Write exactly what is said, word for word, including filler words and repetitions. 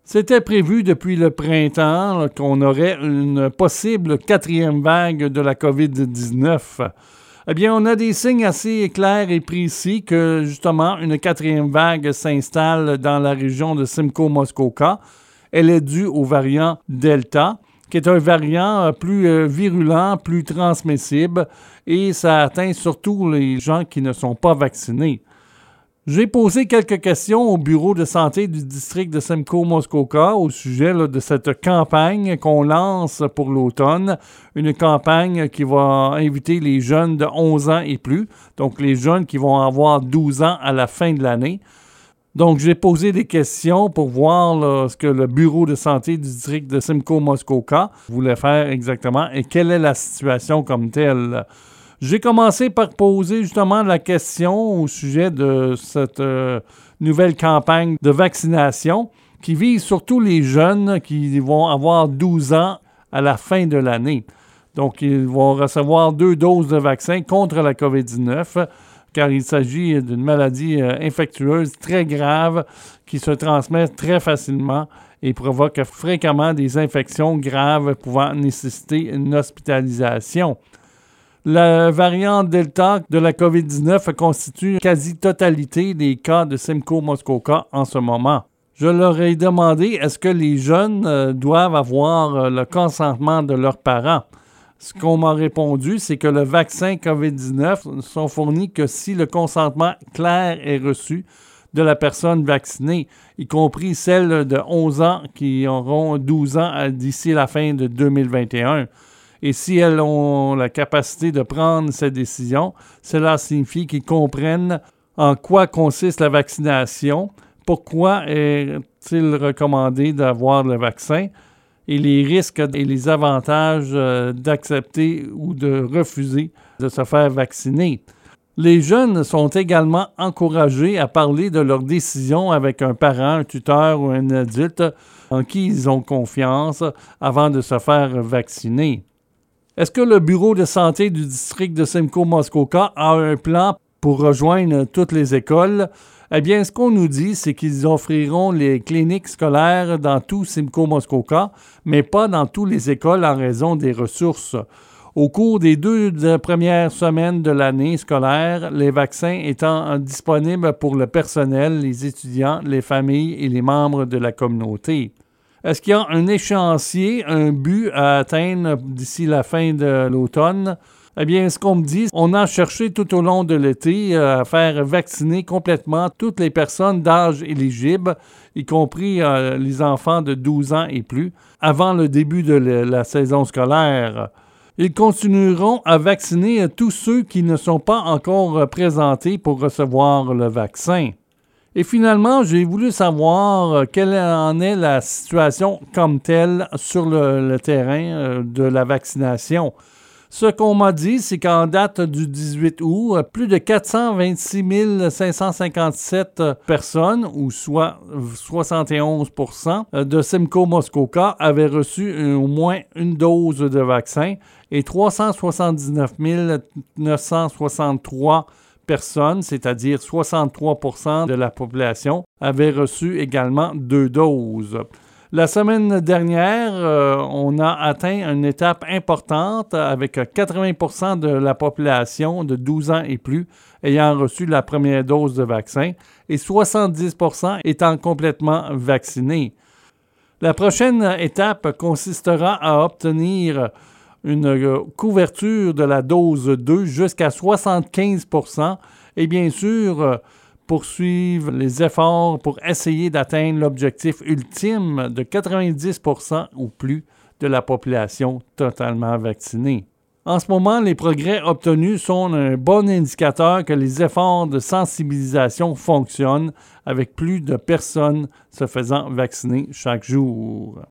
C'était prévu depuis le printemps là, qu'on aurait une possible quatrième vague de la covid dix-neuf. Eh bien, on a des signes assez clairs et précis que, justement, une quatrième vague s'installe dans la région de Simcoe-Muskoka. Elle est due au variant Delta, qui est un variant plus virulent, plus transmissible, et ça atteint surtout les gens qui ne sont pas vaccinés. J'ai posé quelques questions au bureau de santé du district de Simcoe-Muskoka au sujet là, de cette campagne qu'on lance pour l'automne, une campagne qui va inviter les jeunes de onze ans et plus, donc les jeunes qui vont avoir douze ans à la fin de l'année. Donc, j'ai posé des questions pour voir là, ce que le bureau de santé du district de Simcoe-Muskoka voulait faire exactement et quelle est la situation comme telle. J'ai commencé par poser justement la question au sujet de cette euh, nouvelle campagne de vaccination qui vise surtout les jeunes qui vont avoir douze ans à la fin de l'année. Donc, ils vont recevoir deux doses de vaccin contre la covid dix-neuf car il s'agit d'une maladie euh, infectieuse très grave qui se transmet très facilement et provoque fréquemment des infections graves pouvant nécessiter une hospitalisation. La variante Delta de la covid dix-neuf constitue la quasi-totalité des cas de Simcoe-Muskoka en ce moment. Je leur ai demandé est-ce que les jeunes euh, doivent avoir euh, le consentement de leurs parents. Ce qu'on m'a répondu, c'est que le vaccin covid dix-neuf ne sont fournis que si le consentement clair est reçu de la personne vaccinée, y compris celle de onze ans qui auront douze ans d'ici la fin de deux mille vingt et un. Et si elles ont la capacité de prendre ces décisions, cela signifie qu'ils comprennent en quoi consiste la vaccination, pourquoi est-il recommandé d'avoir le vaccin et les risques et les avantages d'accepter ou de refuser de se faire vacciner. Les jeunes sont également encouragés à parler de leurs décisions avec un parent, un tuteur ou un adulte en qui ils ont confiance avant de se faire vacciner. Est-ce que le bureau de santé du district de Simcoe-Muskoka a un plan pour rejoindre toutes les écoles? Eh bien, ce qu'on nous dit, c'est qu'ils offriront les cliniques scolaires dans tout Simcoe-Muskoka, mais pas dans toutes les écoles en raison des ressources. Au cours des deux premières semaines de l'année scolaire, les vaccins étant disponibles pour le personnel, les étudiants, les familles et les membres de la communauté. Est-ce qu'il y a un échéancier, un but à atteindre d'ici la fin de l'automne? Eh bien, ce qu'on me dit, on a cherché tout au long de l'été à faire vacciner complètement toutes les personnes d'âge éligible, y compris euh, les enfants de douze ans et plus, avant le début de la saison scolaire. Ils continueront à vacciner tous ceux qui ne sont pas encore présentés pour recevoir le vaccin. Et finalement, j'ai voulu savoir quelle en est la situation comme telle sur le, le terrain de la vaccination. Ce qu'on m'a dit, c'est qu'en date du dix-huit août, plus de quatre cent vingt-six mille cinq cent cinquante-sept personnes, ou soit soixante et onze pour cent de Simcoe-Muskoka, avaient reçu au moins une dose de vaccin et trois cent soixante-dix-neuf mille neuf cent soixante-trois personnes, c'est-à-dire soixante-trois pour cent de la population, avaient reçu également deux doses. La semaine dernière, euh, on a atteint une étape importante avec quatre-vingts pour cent de la population de douze ans et plus ayant reçu la première dose de vaccin et soixante-dix pour cent étant complètement vaccinés. La prochaine étape consistera à obtenir une couverture de la dose deux jusqu'à soixante-quinze pour cent et bien sûr poursuivre les efforts pour essayer d'atteindre l'objectif ultime de quatre-vingt-dix pour cent ou plus de la population totalement vaccinée. En ce moment, les progrès obtenus sont un bon indicateur que les efforts de sensibilisation fonctionnent avec plus de personnes se faisant vacciner chaque jour.